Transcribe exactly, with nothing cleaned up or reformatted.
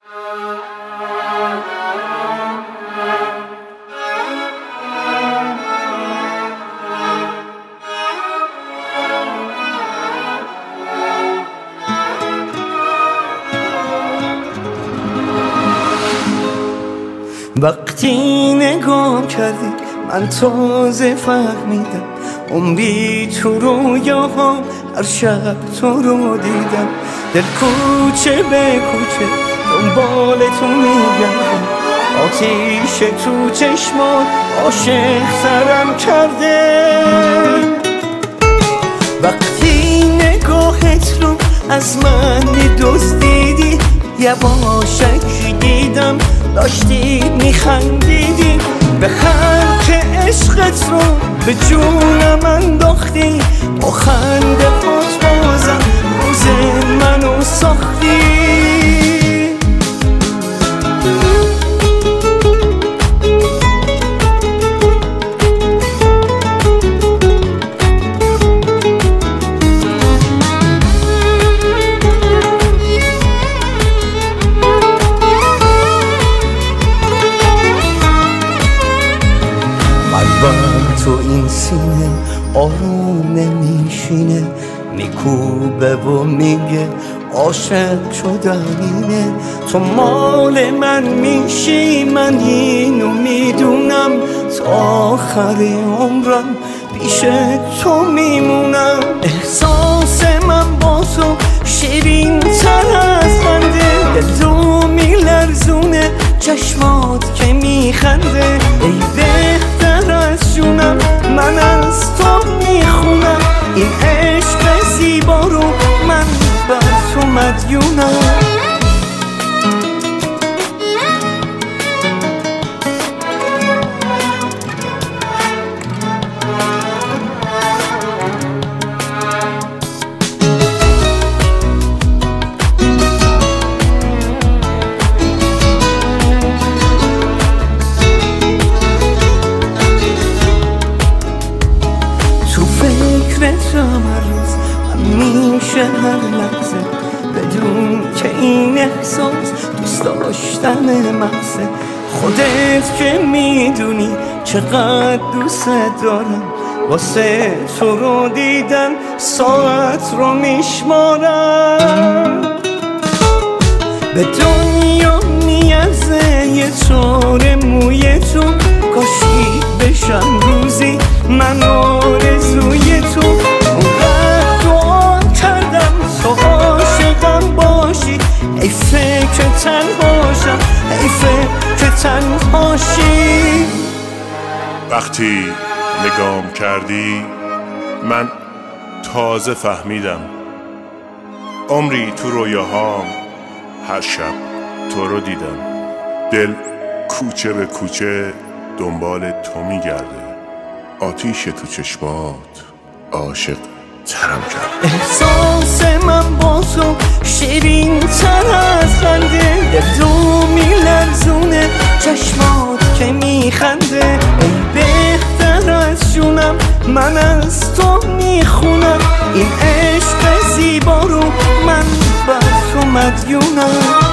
وقتی نگاه کردی من تازه فهمیدم عمری تو رویاها هر شب تو رو دیدم. دل کوچه به کوچه دنبال تو میگردم، آتیش تو چشمان عاشق سرم کرده. وقتی نگاهت رو از من دزدیدی یواشک دیدم داشتی میخندیدی، به خلق عشقت رو به جونم انداختی، با خنده هات بازم روز منو ساختی. تو این سینه آروم نمیشینه، میکوبه و میگه عاشق شدم اینه. تو مال من میشی من اینو میدونم، تا آخر عمرم پیش تو میمونم. احساس من با تو شیرین تر از خنده، دل تو میلرزونه چشمات که میخنده. ای بهتر از جونم من از تو میخونم، این عشق زیبا رو من بر تو مدیونم. فکرتم هر روز همیشه هر لحظه، بدون که این احساس دوست داشتن محضه. خودت که میدونی چقدر دوست دارم، واسه تو رو دیدن ساعت رو میشمارم. به دنیا میارزه یه چاره موی تو، کاشی بشم روزی من آرزوی تو. اونقدر دعا کردم تو عاشقم باشی، حیفه که تنهاشم، حیفه که تنهاشی. وقتی نگام کردی من تازه فهمیدم عمری تو رویاهام هر شب تو رو دیدم. دل کوچه به کوچه دنبال تو میگرده، آتیش تو چشمات عاشق ترم کرد. احساس من با تو شیرین تر از خنده، دل تو میلرزونه چشمات که میخنده. ای بهتر از جونم من از تو میخونم، این عشق زیبا رو من بر تو مدیونم.